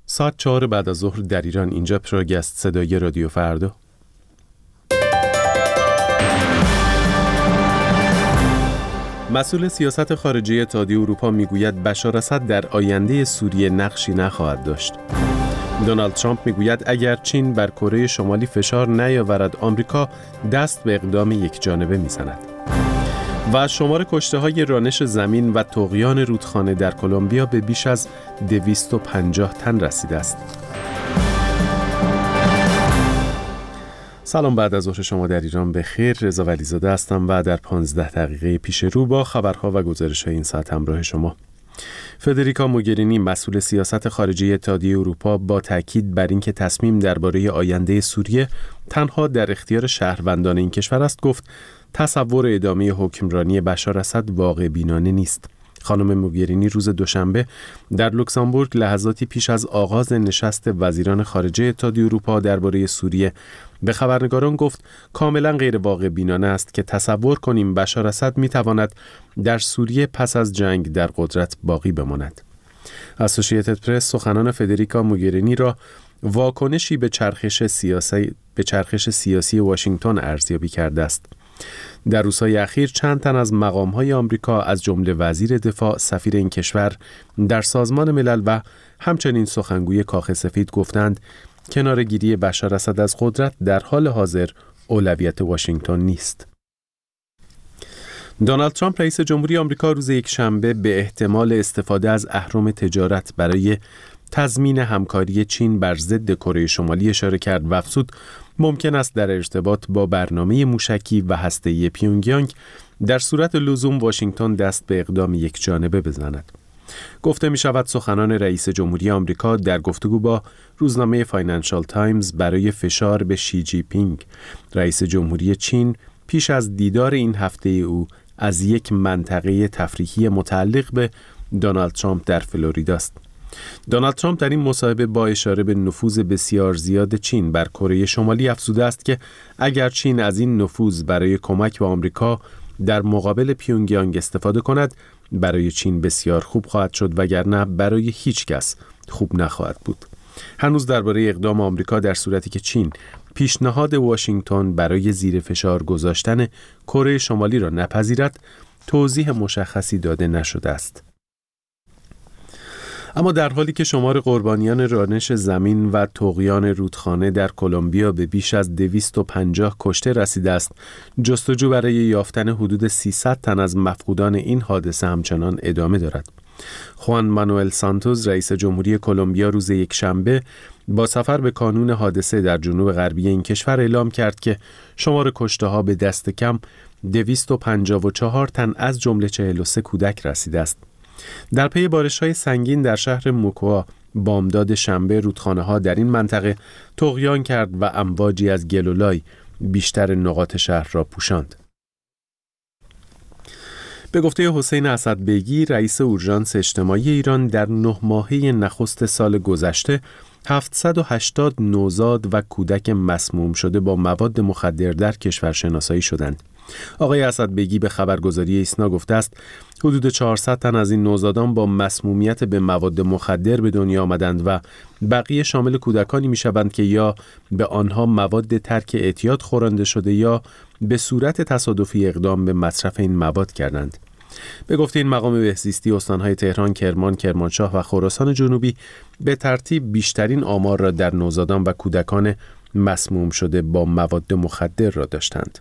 ساعت 4 بعد از ظهر در ایران. اینجا پروگست صدای رادیو فردا. مسئول سیاست خارجی اتحادیه اروپا میگوید بشار اسد در آینده سوریه نقشی نخواهد داشت. دونالد ترامپ میگوید اگر چین بر کره شمالی فشار نیاورد آمریکا دست به اقدام یکجانبه میزند. و شمار کشته‌های رانش زمین و طغیان رودخانه در کلمبیا به بیش از 250 تن رسیده است. سلام، بعد از ظهر شما در ایران بخیر. رضا ولیزاده هستم و در 15 دقیقه پیش رو با خبرها و گزارش‌های این ساعت همراه شما. فدریکا موگرینی مسئول سیاست خارجی اتحادیه اروپا با تاکید بر اینکه تصمیم درباره آینده سوریه تنها در اختیار شهروندان این کشور است گفت تصور ادامه حکمرانی بشار اسد واقع بینانه نیست. خانم موگرینی روز دوشنبه در لوکزامبورگ لحظاتی پیش از آغاز نشست وزیران خارجه اتحادیه اروپا درباره سوریه به خبرنگاران گفت کاملا غیر واقع بینانه است که تصور کنیم بشار اسد میتواند در سوریه پس از جنگ در قدرت باقی بماند. اسوسییتد پرس سخنان فدریکا موگرینی را واکنشی به چرخش سیاسی واشنگتن ارزیابی کرده است. در روزهای اخیر چند تن از مقام‌های آمریکا از جمله وزیر دفاع، سفیر این کشور در سازمان ملل و همچنین سخنگوی کاخ سفید گفتند کناره‌گیری بشار اسد از قدرت در حال حاضر اولویت واشنگتن نیست. دونالد ترامپ رئیس جمهوری آمریکا روز یکشنبه به احتمال استفاده از اهرم تجارت برای تضمین همکاری چین بر ضد کره شمالی اشاره کرد و افزود ممکن است در ارتباط با برنامه موشکی و هسته‌ای پیونگیانگ در صورت لزوم واشنگتن دست به اقدام یکجانبه بزند. گفته می شود سخنان رئیس جمهوری آمریکا در گفتگو با روزنامه فاینانشال تایمز برای فشار به شی جی پینگ رئیس جمهوری چین پیش از دیدار این هفته او از یک منطقه تفریحی متعلق به دونالد ترامپ در فلوریدا است. دونالد ترامپ در این مصاحبه با اشاره به نفوذ بسیار زیاد چین بر کره شمالی افزوده است که اگر چین از این نفوذ برای کمک به آمریکا در مقابل پیونگیانگ استفاده کند برای چین بسیار خوب خواهد شد وگرنه برای هیچ کس خوب نخواهد بود. هنوز درباره اقدام آمریکا در صورتی که چین پیشنهاد واشنگتن برای زیر فشار گذاشتن کره شمالی را نپذیرد توضیح مشخصی داده نشده است. اما در حالی که شمار قربانیان رانش زمین و طغیان رودخانه در کلمبیا به بیش از 250 کشته رسیده است، جستجو برای یافتن حدود 300 تن از مفقودان این حادثه همچنان ادامه دارد. خوان مانوئل سانتوس رئیس جمهوری کلمبیا روز یکشنبه با سفر به کانون حادثه در جنوب غربی این کشور اعلام کرد که شمار کشته‌ها به دست کم 254 تن از جمله 43 کودک رسیده است. در پی بارش‌های سنگین در شهر موکوا بامداد شنبه رودخانه‌ها در این منطقه طغیان کرد و امواجی از گل و لای بیشتر نقاط شهر را پوشاند. به گفته حسین اسدبیگی رئیس اورژانس اجتماعی ایران در 9 ماهه نخست سال گذشته 780 نوزاد و کودک مسموم شده با مواد مخدر در کشور شناسایی شدند. آقای اسدبیگی به خبرگزاری ایسنا گفته است حدود 400 تن از این نوزادان با مسمومیت به مواد مخدر به دنیا آمدند و بقیه شامل کودکانی می شوند که یا به آنها مواد ترک اعتیاد خورانده شده یا به صورت تصادفی اقدام به مصرف این مواد کردند. به گفته این مقام بهزیستی استانهای تهران، کرمان، کرمانشاه و خراسان جنوبی به ترتیب بیشترین آمار را در نوزادان و کودکان مسموم شده با مواد مخدر را داشتند.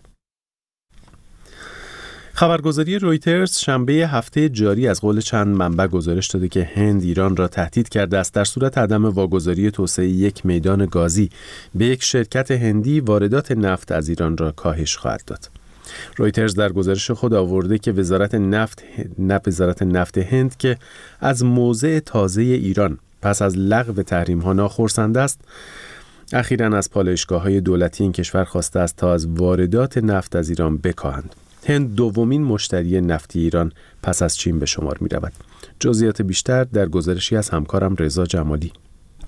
خبرگزاری رویترز شنبه هفته جاری از قول چند منبع گزارش داده که هند ایران را تهدید کرده است در صورت عدم واگذاری توسعه یک میدان گازی به یک شرکت هندی واردات نفت از ایران را کاهش خواهد داد. رویترز در گزارش خود آورده که وزارت نفت هند که از موضع تازه ایران پس از لغو تحریم‌ها ناخرسند است، اخیراً از پالایشگاه‌های دولتی این کشور خواسته است تا از واردات نفت از ایران بکاهند. هند دومین مشتری نفتی ایران پس از چین به شمار می رود. جزئیات بیشتر در گزارشی از همکارم رضا جمالی.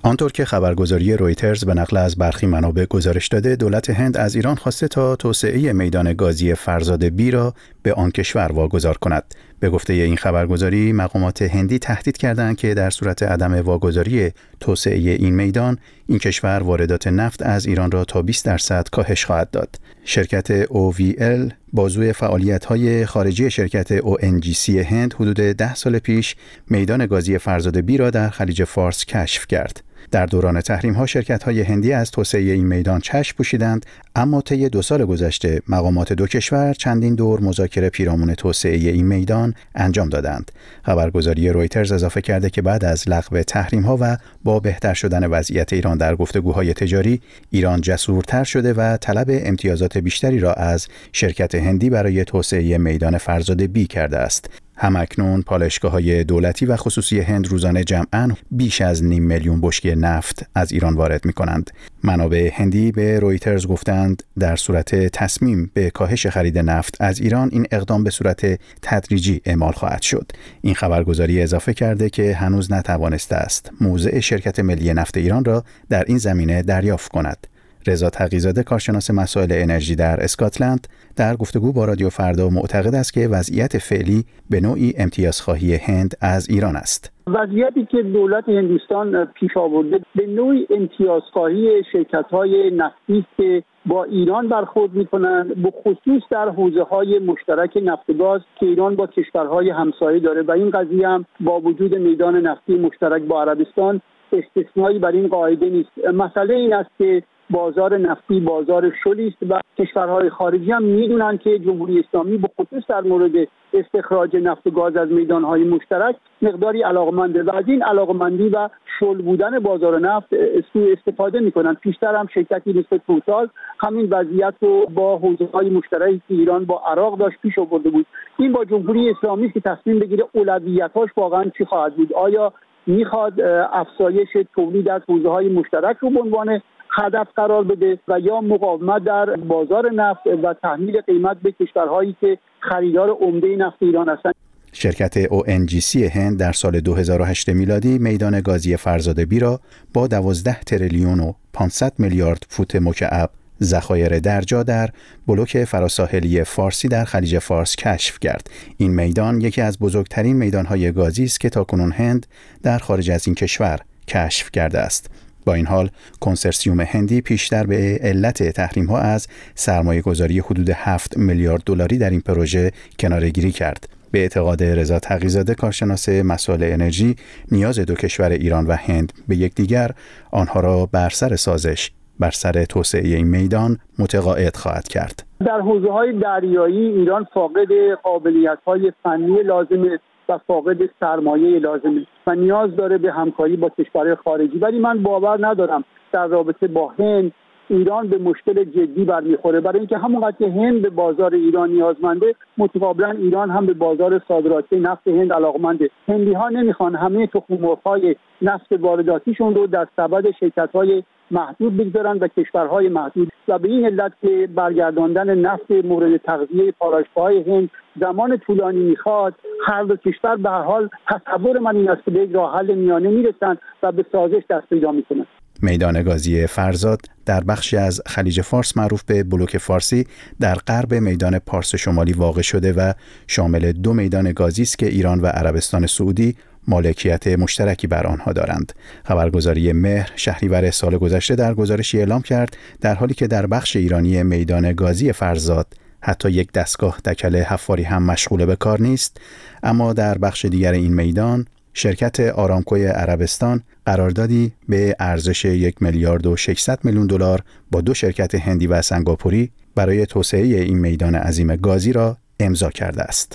آنطور که خبرگزاری رویترز به نقل از برخی منابع گزارش داده، دولت هند از ایران خواسته تا توسعه میدان گازی فرزاد بی را به آن کشور واگذار کند. به گفته این خبرگزاری، مقامات هندی تهدید کردند که در صورت عدم واگذاری توسعه این میدان، این کشور واردات نفت از ایران را تا 20% کاهش خواهد داد. شرکت OVL بازوی فعالیت‌های خارجی شرکت ONGC هند حدود 10 سال پیش میدان گازی فرزاد بی را در خلیج فارس کشف کرد. در دوران تحریم‌ها شرکت‌های هندی از توسعه این میدان چشم پوشیدند، اما طی 2 سال گذشته مقامات دو کشور چندین دور مذاکره پیرامون توسعه این میدان انجام دادند. خبرگزاری رویترز اضافه کرده که بعد از لغو تحریم‌ها و با بهتر شدن وضعیت ایران در گفتگوهای تجاری، ایران جسورتر شده و طلب امتیازات بیشتری را از شرکت هندی برای توسعه میدان فرزاد بی کرده است. همکنون پالایشگاه‌های دولتی و خصوصی هند روزانه جمعاً بیش از 500,000 بشکه نفت از ایران وارد می‌کنند. منابع هندی به رویترز گفتند در صورت تصمیم به کاهش خرید نفت از ایران، این اقدام به صورت تدریجی اعمال خواهد شد. این خبرگزاری اضافه کرده که هنوز نتوانسته است موضع شرکت ملی نفت ایران را در این زمینه دریافت کند. رضا تقی‌زاده، کارشناس مسائل انرژی در اسکاتلند، در گفتگو با رادیو فردا معتقد است که وضعیت فعلی به نوعی امتیازخواهی هند از ایران است. وضعیتی که دولت هندوستان پیش آورده به نوعی امتیازخواهی شرکت‌های نفتی که با ایران برخورد می‌کنند، به خصوص در حوزه‌های مشترک نفت و گاز که ایران با کشورهای همسایه داره و این قضیه هم با وجود میدان نفتی مشترک با عربستان استثنایی بر این قاعده نیست. مسئله این است که بازار نفتی بازار شلی است و کشورهای خارجی هم میدونن که جمهوری اسلامی به خصوص در مورد استخراج نفت و گاز از میدانهای مشترک مقداری علاقمنده و از این علاقمندی و شل بودن بازار نفت سوء استفاده میکنن. پیشتر هم شرکتی مثل توتال همین وضعیت رو با حوزه‌های مشترکی که ایران با عراق داشت پیش آورده بود. این با جمهوری اسلامی که تصمیم بگیره اولویت‌هاش واقعا چی خواهد بود. آیا میخواد افزایش تولید از حوزه‌های مشترک رو به عنوان هدف قرار بده و یا مقاومت در بازار نفت و تحمیل قیمت به کشورهایی که خریدار عمده نفت ایران هستند؟ شرکت ONGC هند در سال 2008 میلادی میدان گازی فرزاد بی را با 12 تریلیون و 500 میلیارد فوت مکعب ذخایر درجا در بلوک فراساحلی فارسی در خلیج فارس کشف کرد. این میدان یکی از بزرگترین میدان‌های گازی است که تاکنون هند در خارج از این کشور کشف کرده است. با این حال کنسرسیوم هندی پیشتر به علت تحریم‌ها از سرمایه‌گذاری حدود 7 میلیارد دلاری در این پروژه کناره‌گیری کرد. به اعتقاد رضا تقی‌زاده، کارشناس مسائل انرژی، نیاز دو کشور ایران و هند به یکدیگر آنها را بر سر سازش بر سر توسعه این میدان متقاعد خواهد کرد. در حوزه‌های دریایی ایران فاقد قابلیت‌های فنی لازمه و فاقد سرمایه لازمه و نیاز داره به همکاری با کشورهای خارجی، ولی من باور ندارم در رابطه با هند ایران به مشکل جدی برمیخوره، برای اینکه همونقدر که هند به بازار ایران نیازمنده، متقابلا ایران هم به بازار صادراتی نفت هند علاقمنده. هندی‌ها نمیخوان همه تخم مرغ‌های نفت وارداتیشون رو در سبد شرکت‌های محدود بگذارن و کشورهای محدود و به این علت که برگرداندن نفت مورد تغذیه پالایشگاه‌های هند زمان طولانی میخواد، هر دو کشور به هر حال تصور من این است که به یک راه حل میانه میرسن و به سازش دست پیدا میکنن. میدان گازی فرزاد در بخشی از خلیج فارس معروف به بلوک فارسی در غرب میدان پارس شمالی واقع شده و شامل 2 میدان گازی است که ایران و عربستان سعودی مالکیت مشترکی بر آنها دارند. خبرگزاری مهر شهریور سال گذشته در گزارشی اعلام کرد در حالی که در بخش ایرانی میدان گازی فرزاد حتی یک دستگاه دکل حفاری هم مشغول به کار نیست، اما در بخش دیگر این میدان شرکت آرامکوی عربستان قراردادی به ارزش 1 میلیارد و 600 میلیون دلار با 2 شرکت هندی و سنگاپوری برای توسعه این میدان عظیم گازی را امضا کرده است.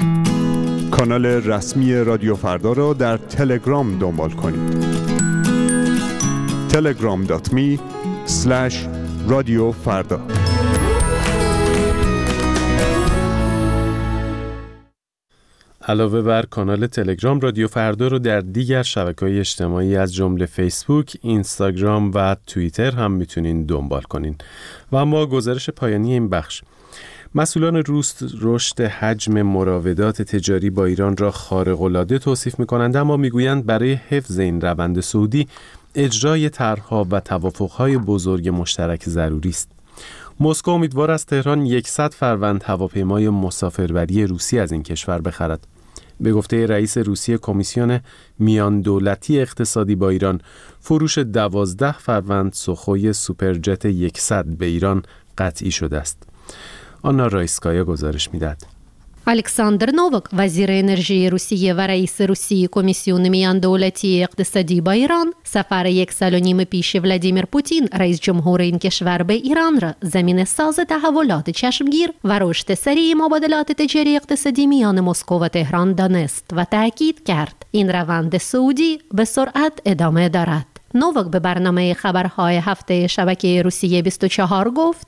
کانال رسمی رادیو فردا را در تلگرام دنبال کنید. telegram.me/radiofarda. علاوه بر کانال تلگرام، رادیو فردا رو در دیگر شبکه‌های اجتماعی از جمله فیسبوک، اینستاگرام و توییتر هم میتونین دنبال کنین. و اما گزارش پایانی این بخش: مسئولان روس رشد حجم مراودات تجاری با ایران را خارق‌العاده توصیف می‌کنند، اما می‌گویند برای حفظ این روند سعودی اجرای طرح‌ها و توافق‌های بزرگ مشترک ضروری است. مسکو امیدوار است تهران 100 فروند هواپیمای مسافربری روسی از این کشور بخرد. به گفته رئیس روسیه کمیسیون میان دولتی اقتصادی با ایران، فروش 12 فروند سوخوی سوپرجت 100 به ایران قطعی شده است. آنا رایسکایا گزارش می‌دهد. الکساندر نووک وزیر انرژی روسیه و رئیس روسیه کمیسیون میان دولتی اقتصادی با ایران سفر 1.5 سال پیش ولادیمیر پوتین رئیس جمهور این کشور به ایران را زمینه ساز تحولات چشمگیر و رشد سریع مبادلات تجاری اقتصادی میان مسکو و تهران دانست و تاکید کرد این روند سعودی به سرعت ادامه دارد. نووک به برنامه خبرهای هفته شبکه روسیه 24 گفت: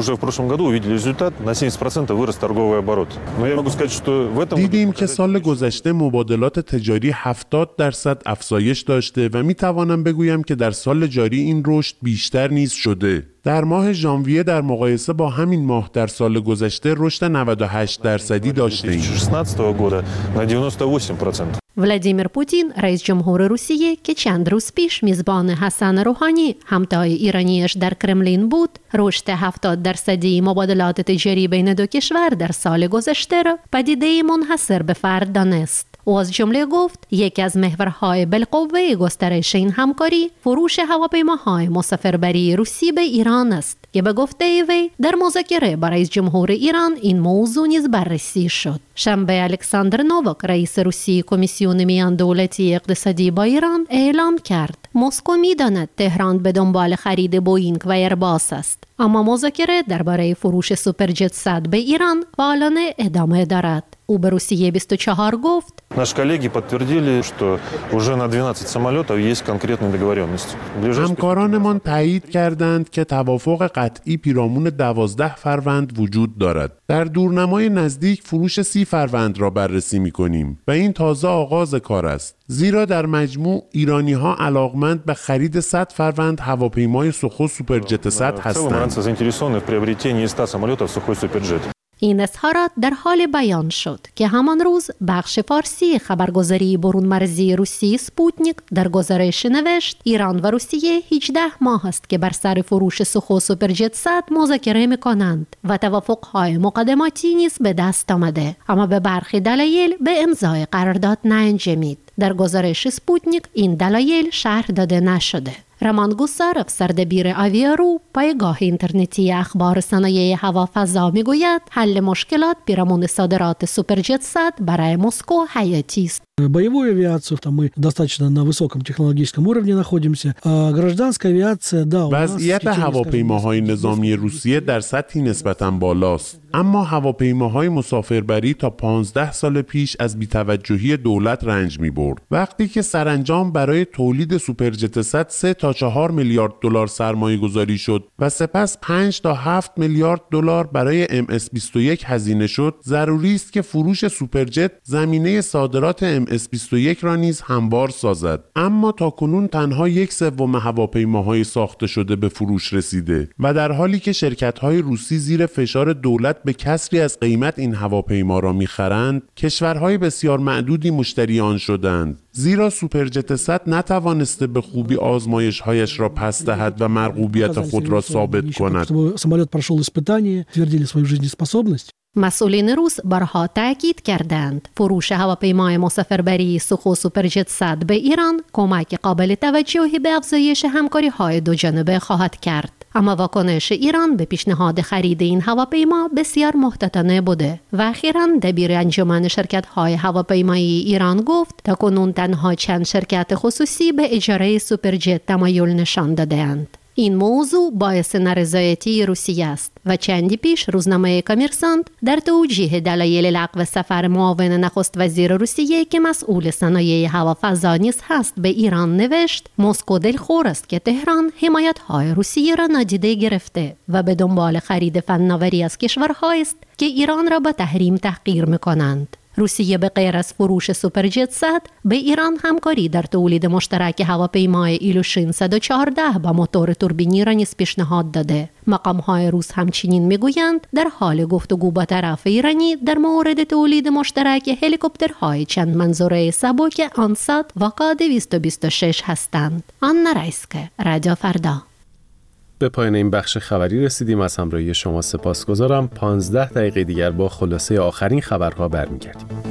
دیدیم که سال گذشته مبادلات تجاری 70% افزایش داشته و میتوانم بگویم که در سال جاری این رشد بیشتر نیز شده. در ماه ژانویه در مقایسه با همین ماه در سال گذشته رشد 98% داشتیم. ولادیمیر پوتین رئیس جمهور روسیه که چند روز پیش میزبان حسن روحانی همتای ایرانیش در کرملین بود، رشد 70% مبادلات تجاری بین دو کشور در سال گذشته را پدیده منحصر به فرد دانست. او از جمله گفت یکی از محورهای بالقوه گسترش این همکاری فروش هواپیماهای مسافربری روسی به ایران است که به گفته وی در مذاکره با رئیس جمهور ایران این موضوع نیز بررسی شد. شنبه الکساندر نووک رئیس روسیه کمیسیون میان دولتی اقتصادی با ایران اعلام کرد مسکو می‌داند تهران به دنبال خرید بوئینگ و ایرباس است، اما مذاکره درباره فروش سوپرجت 100 به ایران فعالانه ادامه دارد. او به روسیه 24 گفت: همکارانمان تایید کردند که توافق قطعی پیرامون 12 فروند وجود دارد. در دورنمای نزدیک فروش 30 فروند را بررسی می‌کنیم و این تازه آغاز کار است. زیرا در مجموع ایرانی‌ها علاقمند به خرید 100 فروند هواپیمای سوخو سوپرجت 100 هستند. این اظهارات در حال بیان شد که همان روز بخش فارسی خبرگزاری برون مرزی روسی سپوتنیک در گزارش نوشت ایران و روسیه 18 ماه است که بر سر فروش سوخو سوپرجت 100 مذاکره می‌کنند و توافق‌های مقدماتی نیز به دست آمده، اما به برخی دلایل به امضای قرارداد نانجامید. در گزارش سپوتنیک این دلایل شرح داده نشده. رمان گوسارف سردبیر آویارو پایگاه اینترنتی اخبار صنایع هوافضا میگوید حل مشکلات پیرامون صادرات سوپرجت 100 برای مسکو حیاتی است. Боевую авиацию там мы достаточно на высоком технологическом уровне находимся. Гражданская авиация, да. وضعیت هواپیماهای نظامی روسیه در سطحی نسبتاً بالاست، اما هواپیماهای مسافربری تا 15 سال پیش از بی‌توجهی دولت رنج می‌برد. وقتی که سرانجام برای تولید سوپرجت 100 3 تا 4 میلیارد دلار سرمایه گذاری شد و سپس 5 تا 7 میلیارد دلار برای MS-21 هزینه شد، ضروری است که فروش سوپرجت زمینه صادرات MS-21 را نیز هموار سازد. اما تاکنون تنها 1/3 هواپیماهای ساخته شده به فروش رسیده و در حالی که شرکت‌های روسی زیر فشار دولت به کسری از قیمت این هواپیما را می‌خرند، کشورهای بسیار معدودی مشتری آن شدند. زیرا سوپرجت 100 نتوانسته به خوبی آزمایش‌هایش را پس دهد و مرغوبیت خود را ثابت کند. مسئولین روس بارها تاکید کردند فروش هواپیمای مسافربری سوخو سوپرجت 100 به ایران کمک قابل توجهی به افزایش همکاری‌های دوجانبه خواهد کرد. اما واکنش ایران به پیشنهاد خرید این هواپیما بسیار محتاطانه بوده و اخیراً دبیر انجمن شرکت‌های هواپیمایی ایران گفت تاکنون تنها چند شرکت خصوصی به اجاره سوپرجت تمایل نشان داده‌اند. این موضوع باعث نارضایتی روسیه است و چندی پیش روزنامه کامرسانت در توجیه دلایل لغو سفر معاون نخست وزیر روسیه که مسئول صنایع هوافضا نیز هست به ایران نوشت مسکو دلخور است که تهران حمایت‌های روسیه را نادیده گرفته و به دنبال خرید فناوری از کشورهایی است که ایران را با تحریم تحقیر می‌کنند. روسیه به غیر از فروش سوپرجت 100 به ایران همکاری در تولید مشترک هواپیمای ایلوشین 114 با موتور توربینی را نیز پیشنهاد داده. مقام‌های روس همچنین میگویند در حال گفتگو با طرف ایرانی در مورد تولید مشترک هلیکوپترهای چند منظوره سبک آنسات و کا-226 هستند. آنا رایسکه، رادیو فردا. به پایان این بخش خبری رسیدیم. از همراهی شما سپاسگزارم. 15 دقیقه دیگر با خلاصه آخرین خبرها برمیگردیم.